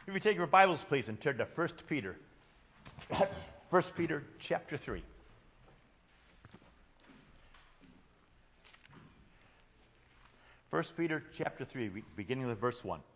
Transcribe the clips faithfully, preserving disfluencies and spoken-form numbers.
If you take your Bibles, please, and turn to First Peter. First Peter chapter three. First Peter chapter three, beginning with verse one.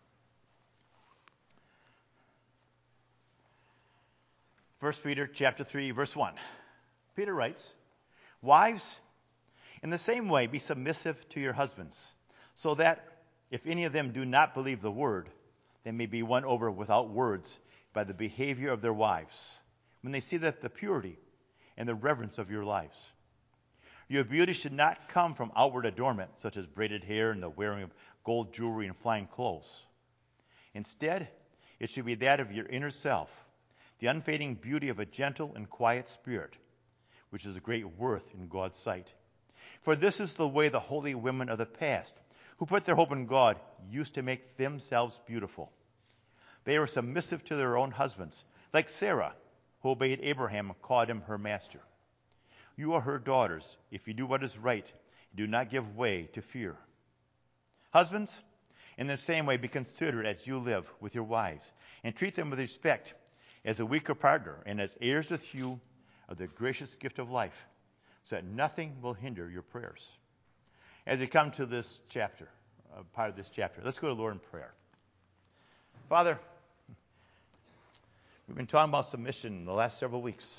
First Peter chapter three, verse one. Peter writes, "Wives, in the same way be submissive to your husbands, so that if any of them do not believe the word, they may be won over without words by the behavior of their wives, when they see that the purity and the reverence of your lives. Your beauty should not come from outward adornment, such as braided hair and the wearing of gold jewelry and fine clothes. Instead, it should be that of your inner self, the unfading beauty of a gentle and quiet spirit, which is a great worth in God's sight. For this is the way the holy women of the past, who put their hope in God, used to make themselves beautiful. They were submissive to their own husbands, like Sarah, who obeyed Abraham and called him her master. You are her daughters, if you do what is right, and do not give way to fear. Husbands, in the same way be considerate as you live with your wives, and treat them with respect, as a weaker partner, and as heirs with you of the gracious gift of life, so that nothing will hinder your prayers." As we come to this chapter, uh, part of this chapter, let's go to the Lord in prayer. Father, we've been talking about submission the last several weeks.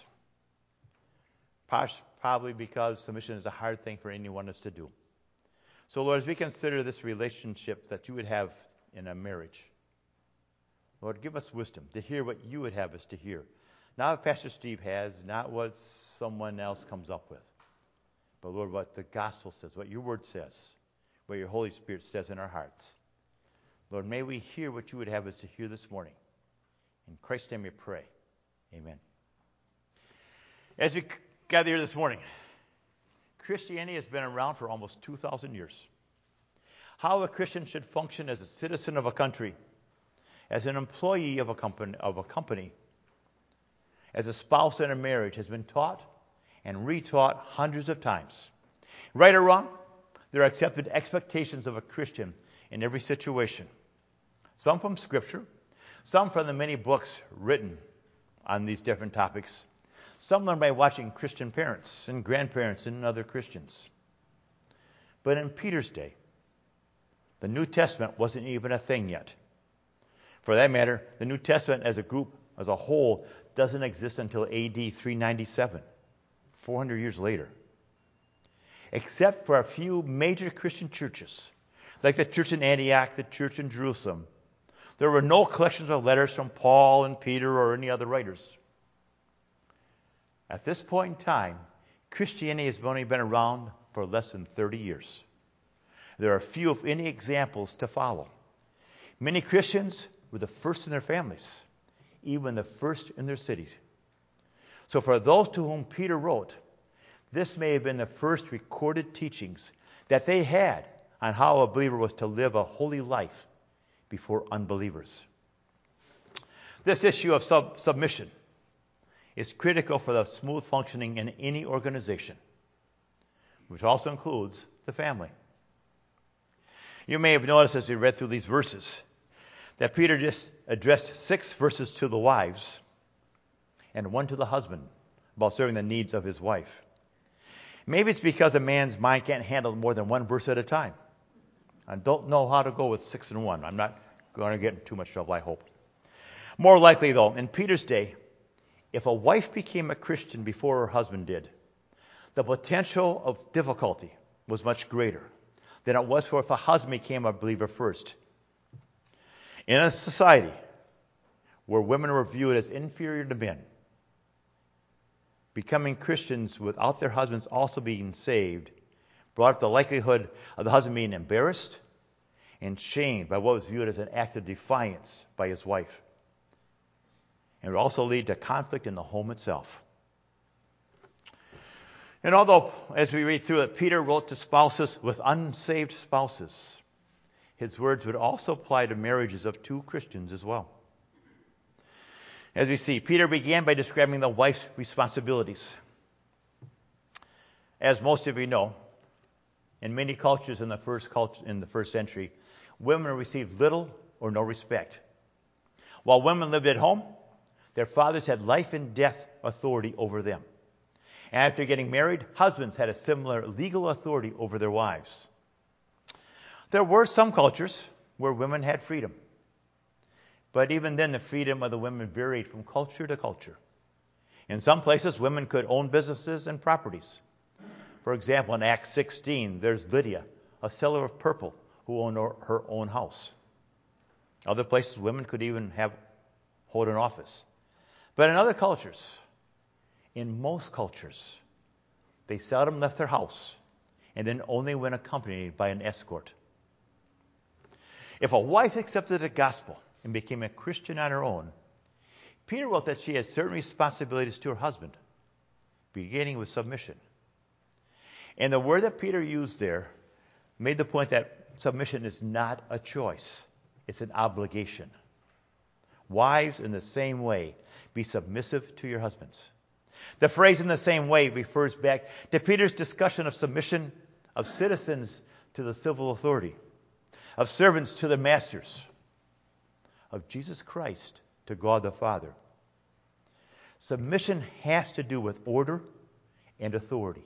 Probably because submission is a hard thing for anyone of us to do. So, Lord, as we consider this relationship that you would have in a marriage, Lord, give us wisdom to hear what you would have us to hear. Not what Pastor Steve has, not what someone else comes up with. But, Lord, what the gospel says, what your word says, what your Holy Spirit says in our hearts. Lord, may we hear what you would have us to hear this morning. In Christ's name we pray. Amen. As we gather here this morning, Christianity has been around for almost two thousand years. How a Christian should function as a citizen of a country, as an employee of a company, of a company, as a spouse in a marriage has been taught and retaught hundreds of times. Right or wrong, there are accepted expectations of a Christian in every situation. Some from Scripture, some from the many books written on these different topics, some learned by watching Christian parents and grandparents and other Christians. But in Peter's day, the New Testament wasn't even a thing yet. For that matter, the New Testament as a group, as a whole, doesn't exist until A D three ninety-seven, four hundred years later. Except for a few major Christian churches, like the church in Antioch, the church in Jerusalem, there were no collections of letters from Paul and Peter or any other writers. At this point in time, Christianity has only been around for less than thirty years. There are few, if any, examples to follow. Many Christians were the first in their families, even the first in their cities. So for those to whom Peter wrote, this may have been the first recorded teachings that they had on how a believer was to live a holy life before unbelievers. This issue of sub- submission is critical for the smooth functioning in any organization, which also includes the family. You may have noticed as we read through these verses that Peter just addressed six verses to the wives and one to the husband about serving the needs of his wife. Maybe it's because a man's mind can't handle more than one verse at a time. I don't know how to go with six and one. I'm not going to get in too much trouble, I hope. More likely, though, in Peter's day, if a wife became a Christian before her husband did, the potential of difficulty was much greater than it was for if a husband became a believer first. In a society where women were viewed as inferior to men, becoming Christians without their husbands also being saved brought up the likelihood of the husband being embarrassed and shamed by what was viewed as an act of defiance by his wife. And it would also lead to conflict in the home itself. And although, as we read through it, Peter wrote to spouses with unsaved spouses, his words would also apply to marriages of two Christians as well. As we see, Peter began by describing the wife's responsibilities. As most of you know, in many cultures in the first culture, in the first century, women received little or no respect. While women lived at home, their fathers had life and death authority over them. And after getting married, husbands had a similar legal authority over their wives. There were some cultures where women had freedom. But even then, the freedom of the women varied from culture to culture. In some places, women could own businesses and properties. For example, in Acts sixteen, there's Lydia, a seller of purple, who owned her own house. Other places, women could even have hold an office. But in other cultures, in most cultures, they seldom left their house, and then only when accompanied by an escort. If a wife accepted the gospel and became a Christian on her own, Peter wrote that she had certain responsibilities to her husband, beginning with submission. And the word that Peter used there made the point that submission is not a choice, it's an obligation. Wives, in the same way, be submissive to your husbands. The phrase "in the same way" refers back to Peter's discussion of submission of citizens to the civil authority, of servants to their masters, of Jesus Christ to God the Father. Submission has to do with order and authority.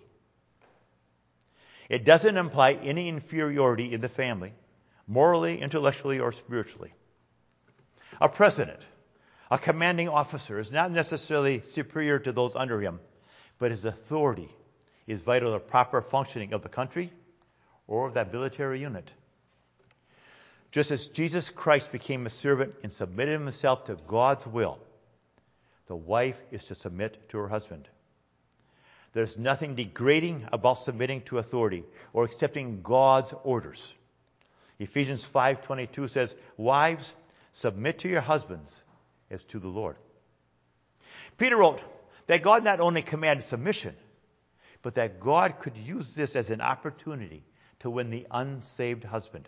It doesn't imply any inferiority in the family, morally, intellectually, or spiritually. A president, a commanding officer, is not necessarily superior to those under him, but his authority is vital to the proper functioning of the country or of that military unit. Just as Jesus Christ became a servant and submitted himself to God's will, the wife is to submit to her husband. There's nothing degrading about submitting to authority or accepting God's orders. Ephesians five twenty-two says, "Wives, submit to your husbands as to the Lord." Peter wrote that God not only commanded submission, but that God could use this as an opportunity to win the unsaved husband.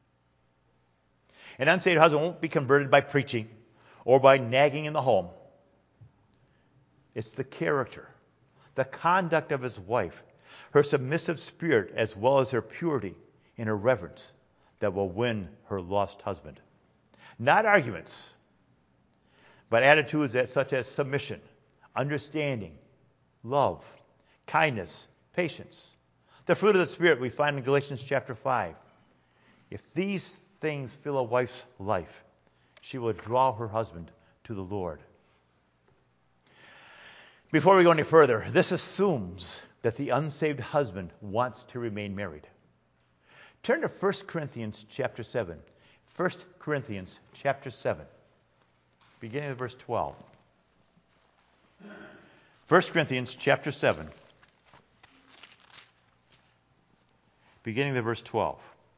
An unsaved husband won't be converted by preaching or by nagging in the home. It's the character, the conduct of his wife, her submissive spirit, as well as her purity and her reverence, that will win her lost husband. Not arguments, but attitudes that, such as submission, understanding, love, kindness, patience. The fruit of the Spirit we find in Galatians chapter five. If these things fill a wife's life, she will draw her husband to the Lord. Before we go any further, this assumes that the unsaved husband wants to remain married. Turn to First Corinthians chapter seven. First Corinthians chapter seven, beginning with verse twelve. First Corinthians chapter seven, beginning with verse twelve.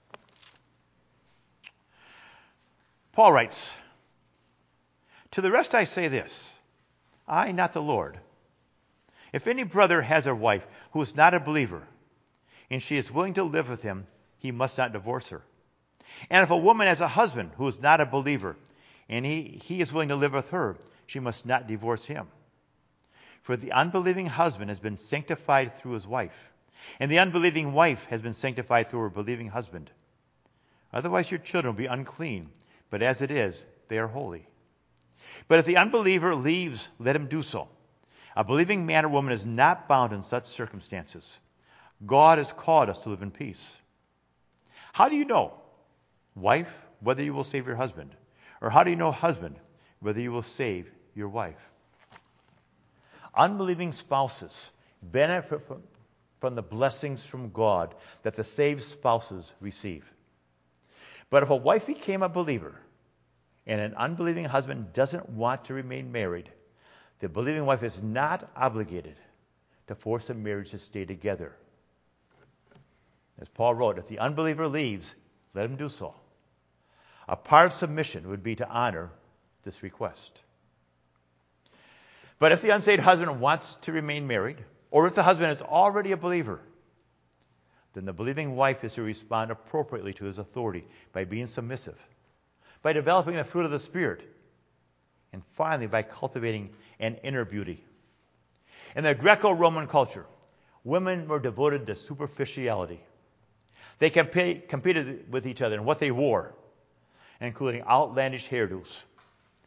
Paul writes, "To the rest I say this, I, not the Lord. If any brother has a wife who is not a believer, and she is willing to live with him, he must not divorce her. And if a woman has a husband who is not a believer, and he, he is willing to live with her, she must not divorce him. For the unbelieving husband has been sanctified through his wife, and the unbelieving wife has been sanctified through her believing husband. Otherwise your children will be unclean, but as it is, they are holy. But if the unbeliever leaves, let him do so. A believing man or woman is not bound in such circumstances. God has called us to live in peace. How do you know, wife, whether you will save your husband? Or how do you know, husband, whether you will save your wife?" Unbelieving spouses benefit from, from the blessings from God that the saved spouses receive. But if a wife became a believer and an unbelieving husband doesn't want to remain married, the believing wife is not obligated to force a marriage to stay together. As Paul wrote, if the unbeliever leaves, let him do so. A part of submission would be to honor this request. But if the unsaved husband wants to remain married, or if the husband is already a believer, then the believing wife is to respond appropriately to his authority by being submissive, by developing the fruit of the Spirit, and finally by cultivating an inner beauty. In the Greco-Roman culture, women were devoted to superficiality. They comp- competed with each other in what they wore, including outlandish hairdos.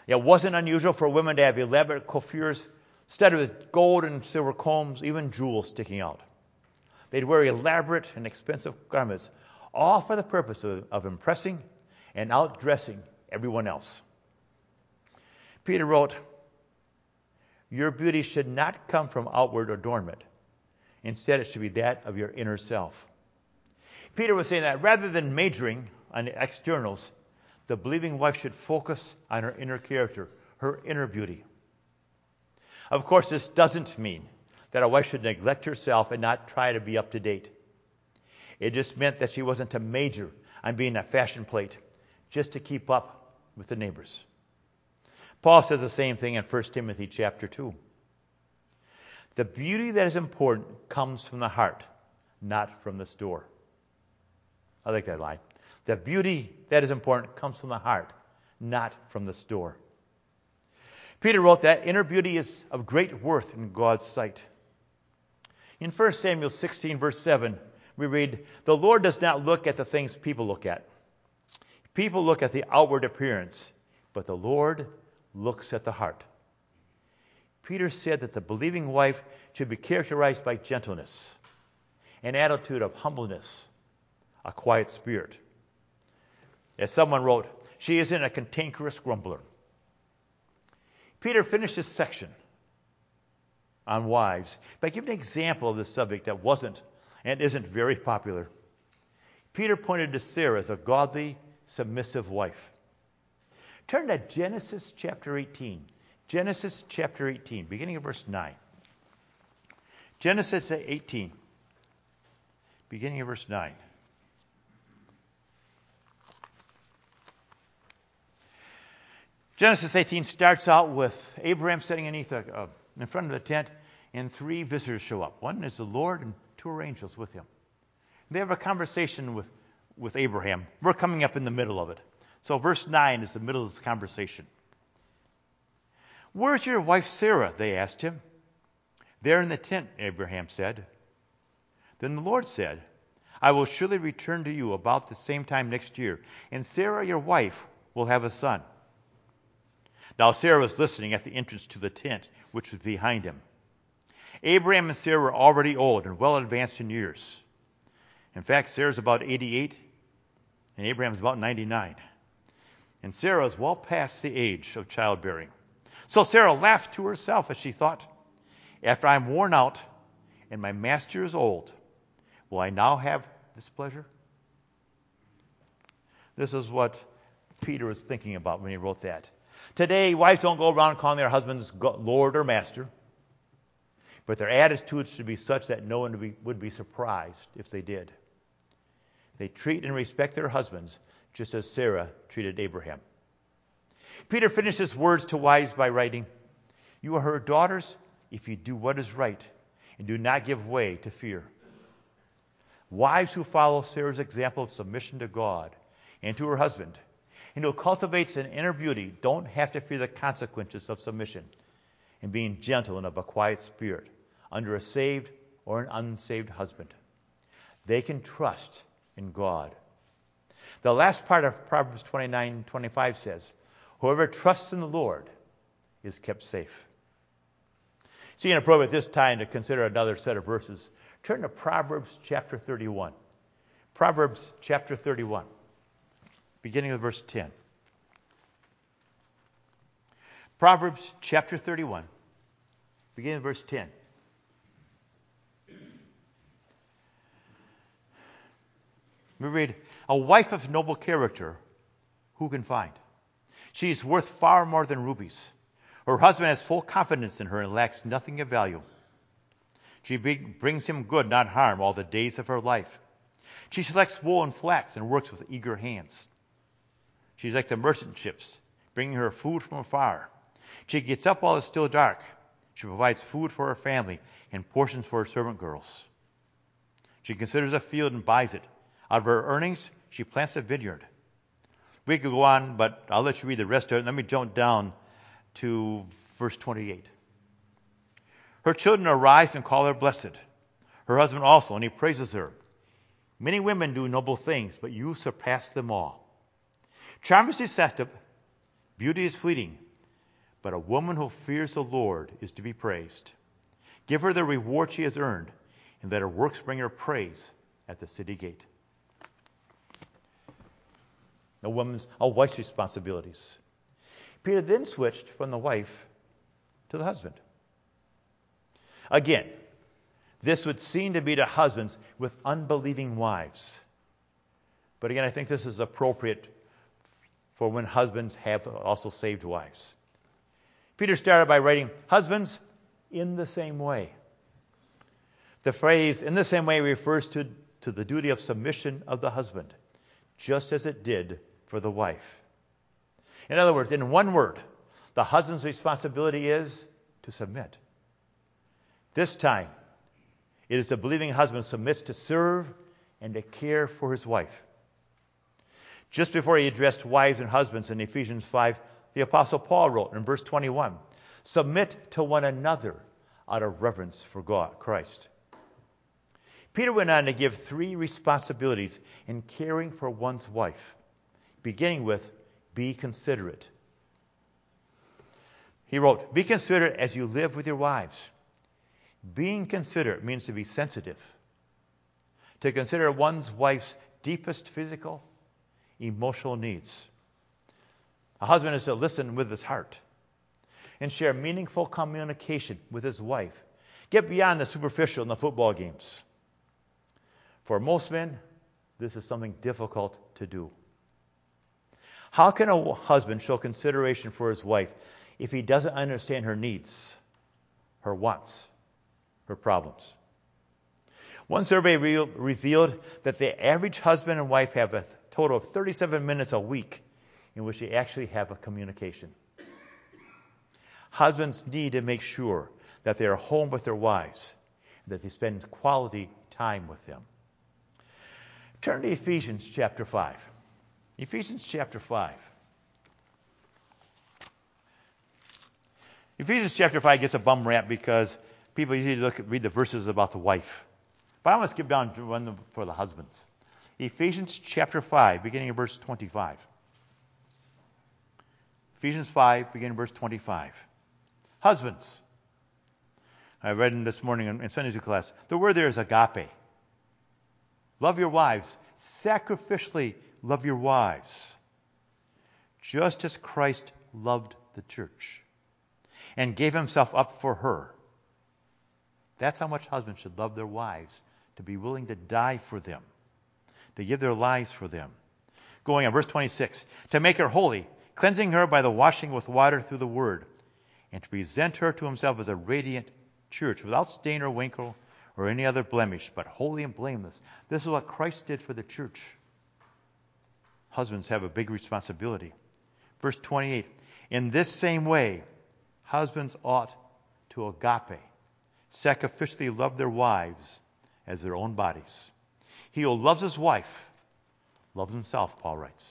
It wasn't unusual for women to have elaborate coiffures studded with gold and silver combs, even jewels sticking out. They'd wear elaborate and expensive garments, all for the purpose of, of impressing and outdressing everyone else. Peter wrote, "Your beauty should not come from outward adornment. Instead, it should be that of your inner self." Peter was saying that rather than majoring on the externals, the believing wife should focus on her inner character, her inner beauty. Of course, this doesn't mean that a wife should neglect herself and not try to be up to date. It just meant that she wasn't to major on being a fashion plate just to keep up with the neighbors. Paul says the same thing in First Timothy chapter two. The beauty that is important comes from the heart, not from the store. I like that line. The beauty that is important comes from the heart, not from the store. Peter wrote that inner beauty is of great worth in God's sight. In First Samuel sixteen, verse seven, we read, "The Lord does not look at the things people look at. People look at the outward appearance, but the Lord looks at the heart." Peter said that the believing wife should be characterized by gentleness, an attitude of humbleness, a quiet spirit. As someone wrote, she isn't a cantankerous grumbler. Peter finished this section on wives by giving an example of this subject that wasn't and isn't very popular. Peter pointed to Sarah as a godly, submissive wife. Turn to Genesis chapter eighteen. Genesis chapter eighteen, beginning of verse nine. Genesis eighteen, beginning of verse nine. Genesis eighteen starts out with Abraham sitting beneath a, uh, in front of the tent, and three visitors show up. One is the Lord, and two are angels with him. They have a conversation with, with Abraham. We're coming up in the middle of it. So verse nine is the middle of this conversation. "Where's your wife Sarah?" they asked him. "There in the tent," Abraham said. Then the Lord said, "I will surely return to you about the same time next year, and Sarah, your wife, will have a son." Now Sarah was listening at the entrance to the tent, which was behind him. Abraham and Sarah were already old and well advanced in years. In fact, Sarah's about eighty-eight, and Abraham's about ninety-nine. And Sarah is well past the age of childbearing. So Sarah laughed to herself as she thought, "After I'm worn out and my master is old, will I now have this pleasure?" This is what Peter was thinking about when he wrote that. Today, wives don't go around calling their husbands Lord or Master, but their attitudes should be such that no one would be, would be surprised if they did. They treat and respect their husbands just as Sarah treated Abraham. Peter finished his words to wives by writing, "You are her daughters if you do what is right and do not give way to fear." Wives who follow Sarah's example of submission to God and to her husband, and who cultivates an inner beauty, don't have to fear the consequences of submission and being gentle and of a quiet spirit under a saved or an unsaved husband. They can trust in God. The last part of Proverbs twenty-nine twenty-five says, "Whoever trusts in the Lord is kept safe." See, inappropriate at this time to consider another set of verses. Turn to Proverbs chapter thirty-one. Proverbs chapter thirty-one, beginning with verse ten. Proverbs chapter thirty-one, beginning with verse ten. We read, "A wife of noble character, who can find? She is worth far more than rubies. Her husband has full confidence in her and lacks nothing of value. She brings him good, not harm, all the days of her life. She selects wool and flax and works with eager hands. She's like the merchant ships, bringing her food from afar. She gets up while it's still dark. She provides food for her family and portions for her servant girls. She considers a field and buys it. Out of her earnings, she plants a vineyard." We could go on, but I'll let you read the rest of it. Let me jump down to verse twenty-eight. "Her children arise and call her blessed. Her husband also, and he praises her. Many women do noble things, but you surpass them all. Charm is deceptive, beauty is fleeting, but a woman who fears the Lord is to be praised. Give her the reward she has earned, and let her works bring her praise at the city gate. A woman's, a wife's responsibilities. Peter then switched from the wife to the husband. Again, this would seem to be to husbands with unbelieving wives. But again, I think this is appropriate for when husbands have also saved wives. Peter started by writing, husbands, in the same way. The phrase, in the same way, refers to, to the duty of submission of the husband, just as it did for the wife. In other words, in one word, the husband's responsibility is to submit. This time, it is the believing husband submits to serve and to care for his wife. Just before he addressed wives and husbands in Ephesians five, the Apostle Paul wrote in verse twenty-one, submit to one another out of reverence for God, Christ. Peter went on to give three responsibilities in caring for one's wife, beginning with, be considerate. He wrote, be considerate as you live with your wives. Being considerate means to be sensitive, to consider one's wife's deepest physical, emotional needs. A husband is to listen with his heart and share meaningful communication with his wife. Get beyond the superficial in the football games. For most men, this is something difficult to do. How can a husband show consideration for his wife if he doesn't understand her needs, her wants, her problems? One survey re- revealed that the average husband and wife have a total of thirty-seven minutes a week in which they actually have a communication. Husbands need to make sure that they are home with their wives, that they spend quality time with them. Turn to Ephesians chapter five. Ephesians chapter five. Ephesians chapter five gets a bum rap because people usually look at, read the verses about the wife. But I want to skip down to one for the husbands. Ephesians chapter five, beginning of verse twenty-five. Ephesians five, beginning of verse twenty-five. Husbands. I read in this morning in Sunday school class. The word there is agape. Love your wives. Sacrificially love your wives. Just as Christ loved the church and gave himself up for her. That's how much husbands should love their wives, to be willing to die for them, to give their lives for them. Going on, verse twenty-six. To make her holy, cleansing her by the washing with water through the word, and to present her to himself as a radiant church, without stain or wrinkle or any other blemish, but holy and blameless. This is what Christ did for the church. Husbands have a big responsibility. Verse twenty-eight. In this same way, husbands ought to agape, sacrificially love their wives as their own bodies. He who loves his wife loves himself, Paul writes.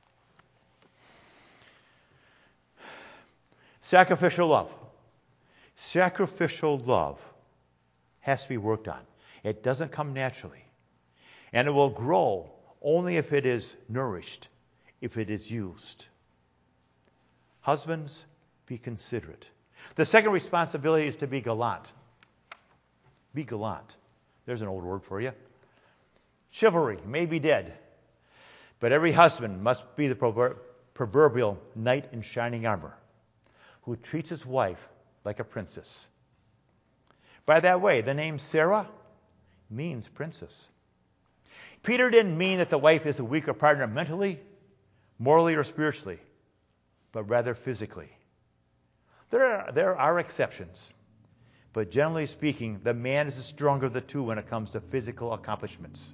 Sacrificial love. Sacrificial love has to be worked on. It doesn't come naturally. And it will grow only if it is nourished, if it is used. Husbands, be considerate. The second responsibility is to be gallant. Be gallant. There's an old word for you. Chivalry may be dead, but every husband must be the prover- proverbial knight in shining armor who treats his wife like a princess. By that way, the name Sarah means princess. Peter didn't mean that the wife is a weaker partner mentally, morally, or spiritually, but rather physically. There are, there are exceptions, but generally speaking, the man is the stronger of the two when it comes to physical accomplishments.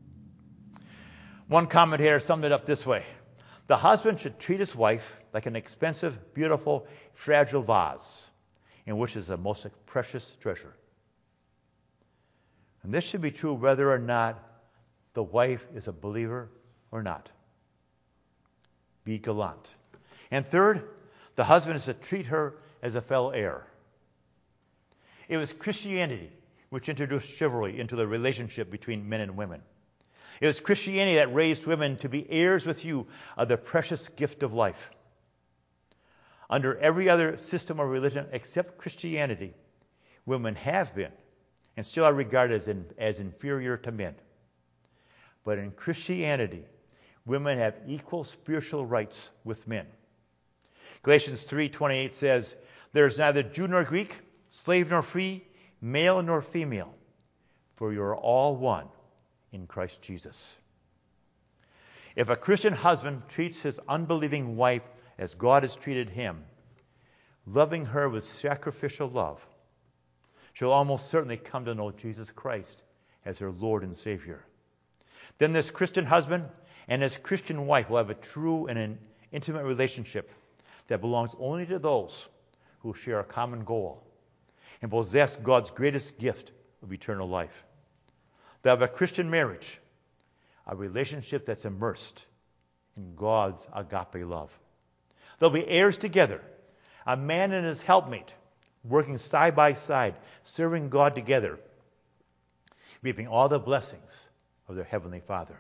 One commentator summed it up this way. The husband should treat his wife like an expensive, beautiful, fragile vase in which is the most precious treasure. And this should be true whether or not the wife is a believer or not. Be gallant. And third, the husband is to treat her as a fellow heir. It was Christianity which introduced chivalry into the relationship between men and women. It was Christianity that raised women to be heirs with you of the precious gift of life. Under every other system or religion except Christianity, women have been and still are regarded as, in, as inferior to men. But in Christianity, women have equal spiritual rights with men. Galatians three twenty-eight says, "There is neither Jew nor Greek, slave nor free, male nor female, for you are all one in Christ Jesus." If a Christian husband treats his unbelieving wife as God has treated him, loving her with sacrificial love, she'll almost certainly come to know Jesus Christ as her Lord and Savior. Then this Christian husband and his Christian wife will have a true and an intimate relationship that belongs only to those who share a common goal and possess God's greatest gift of eternal life. They'll have a Christian marriage, a relationship that's immersed in God's agape love. They'll be heirs together, a man and his helpmate, working side by side, serving God together, reaping all the blessings of their Heavenly Father.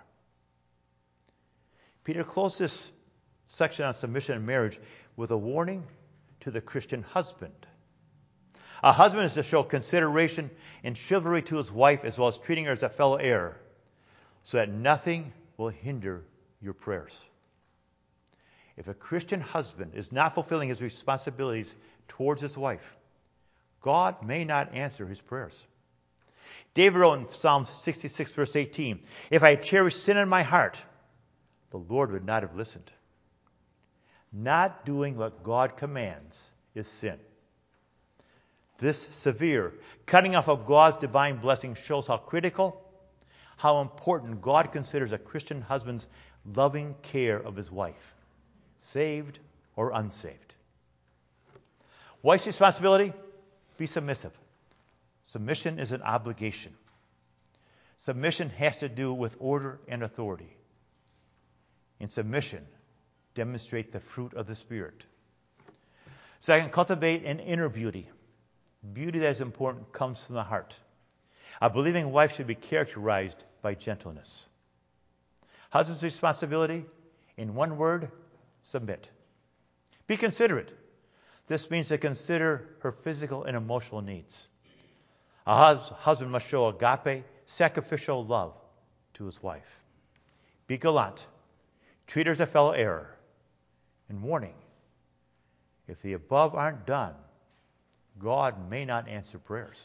Peter closed this section on submission and marriage with a warning to the Christian husband. A husband is to show consideration and chivalry to his wife, as well as treating her as a fellow heir, so that nothing will hinder your prayers. If a Christian husband is not fulfilling his responsibilities towards his wife, God may not answer his prayers. David wrote in Psalm sixty-six, verse eighteen, "If I had cherished sin in my heart, the Lord would not have listened." Not doing what God commands is sin. This severe cutting off of God's divine blessing shows how critical, how important God considers a Christian husband's loving care of his wife, saved or unsaved. Wife's responsibility? Be submissive. Submission is an obligation. Submission has to do with order and authority. In submission, demonstrate the fruit of the Spirit. Second, cultivate an inner beauty. Beauty that is important comes from the heart. A believing wife should be characterized by gentleness. Husband's responsibility, in one word, submit. Be considerate. This means to consider her physical and emotional needs. A hus- husband must show agape, sacrificial love to his wife. Be gallant. Treat her as a fellow heir. And warning, if the above aren't done, God may not answer prayers.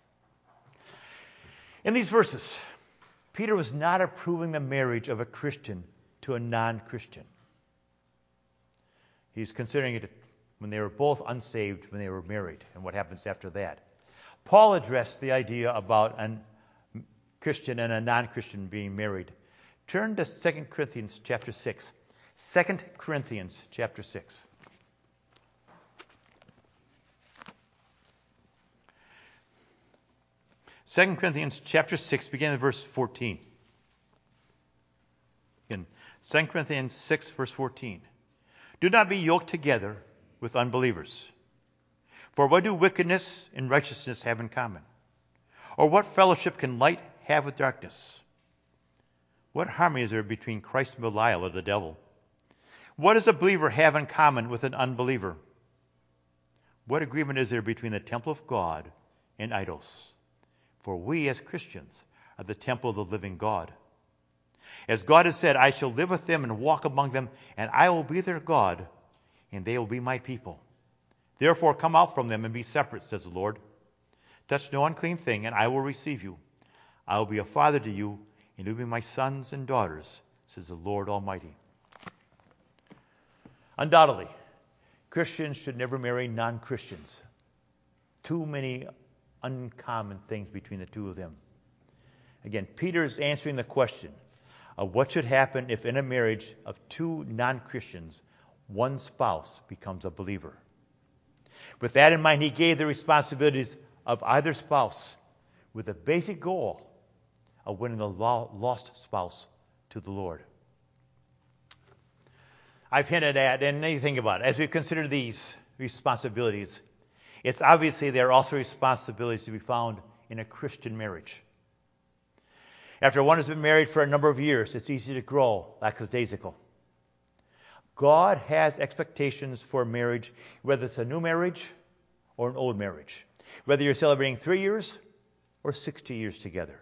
In these verses, Peter was not approving the marriage of a Christian to a non-Christian. He's considering it when they were both unsaved, when they were married, and what happens after that. Paul addressed the idea about a Christian and a non-Christian being married. Turn to Second Corinthians chapter six. Second Corinthians chapter six. Second Corinthians chapter six, beginning at verse fourteen. In Second Corinthians six, verse fourteen. "Do not be yoked together with unbelievers. For what do wickedness and righteousness have in common? Or what fellowship can light have with darkness? What harmony is there between Christ and Belial or the devil? What does a believer have in common with an unbeliever? What agreement is there between the temple of God and idols? For we as Christians are the temple of the living God. As God has said, I shall live with them and walk among them, and I will be their God, and they will be my people. Therefore come out from them and be separate, says the Lord. Touch no unclean thing, and I will receive you. I will be a father to you, and you will be my sons and daughters, says the Lord Almighty." Undoubtedly, Christians should never marry non-Christians. Too many uncommon things between the two of them. Again, Peter is answering the question of what should happen if in a marriage of two non-Christians, one spouse becomes a believer. With that in mind, he gave the responsibilities of either spouse with the basic goal of winning the lost spouse to the Lord. I've hinted at, and you think about it, as we consider these responsibilities, it's obviously there are also responsibilities to be found in a Christian marriage. After one has been married for a number of years, it's easy to grow lackadaisical. God has expectations for marriage, whether it's a new marriage or an old marriage, whether you're celebrating three years or sixty years together.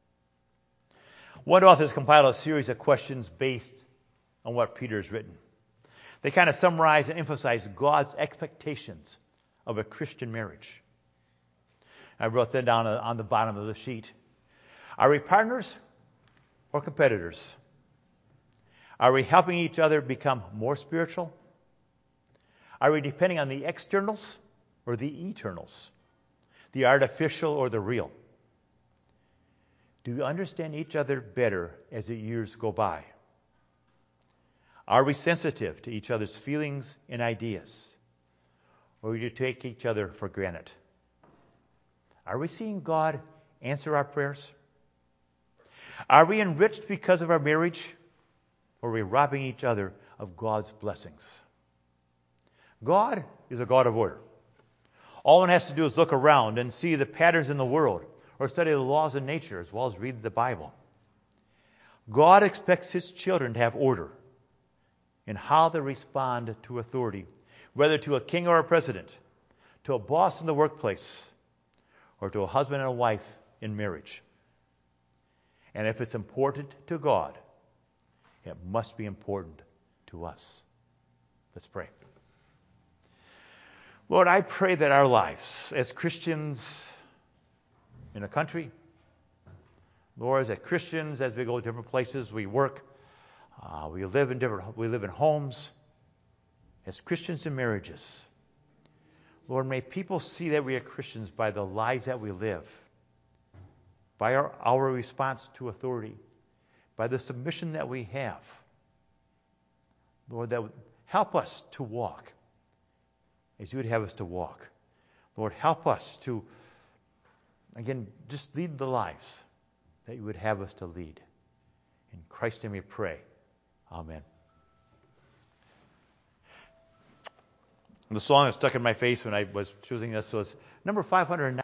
One author has compiled a series of questions based on what Peter has written. They kind of summarize and emphasize God's expectations of a Christian marriage. I wrote that down on the bottom of the sheet. Are we partners or competitors? Are we helping each other become more spiritual? Are we depending on the externals or the eternals? The artificial or the real? Do we understand each other better as the years go by? Are we sensitive to each other's feelings and ideas? Or do we take each other for granted? Are we seeing God answer our prayers? Are we enriched because of our marriage? Or are we robbing each other of God's blessings? God is a God of order. All one has to do is look around and see the patterns in the world, or study the laws of nature, as well as read the Bible. God expects His children to have order in how they respond to authority, whether to a king or a president, to a boss in the workplace, or to a husband and a wife in marriage. And if it's important to God, it must be important to us. Let's pray. Lord, I pray that our lives as Christians in a country, Lord, as Christians, as we go to different places, we work, uh, we live in different, we live in homes, as Christians in marriages. Lord, may people see that we are Christians by the lives that we live, by our, our response to authority, by the submission that we have. Lord, that would help us to walk as you would have us to walk. Lord, help us to, again, just lead the lives that you would have us to lead. In Christ's name we pray. Amen. The song that stuck in my face when I was choosing this was number five hundred nine.